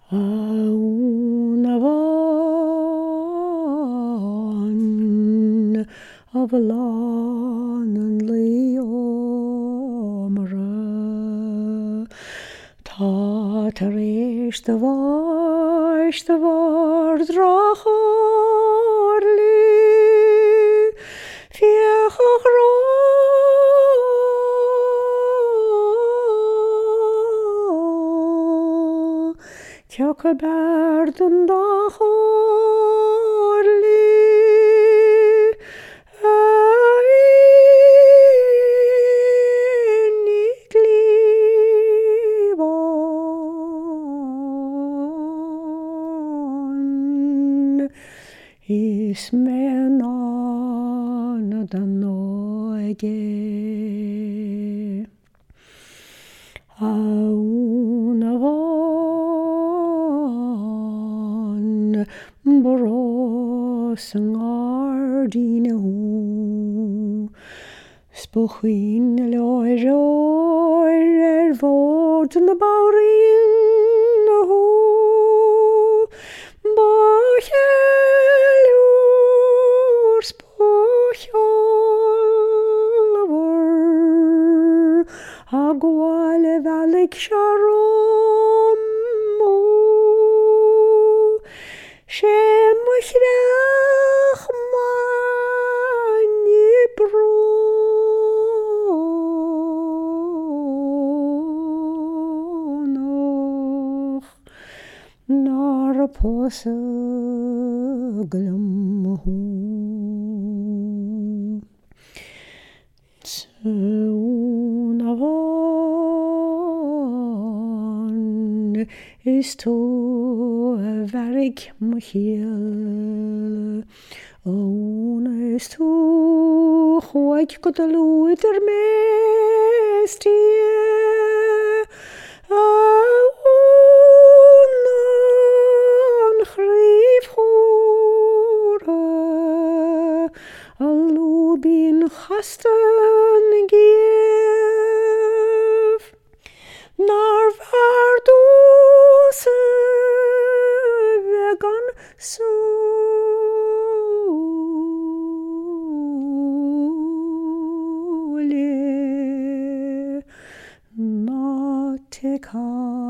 Aún of lan and leomra Tá tar éis de bhar drachorlí fiachachrá Ceach a bard an dachorlí Is men an dan noige Aún a bhain Bros an ardíne hú Spuchín leir fód na bawrín na hú Bachelúr spuchol a gwaile bhealaigh searom sé muchreach maine brónach nar a pósa glumhú Tún a bhain is tú a bhearg mo chéal Aún is tú chuaig go do lúidir méistí Aún an chríomhthúra a lúbín chastan géamh Nar bhar dús a bheag an súile ná te cá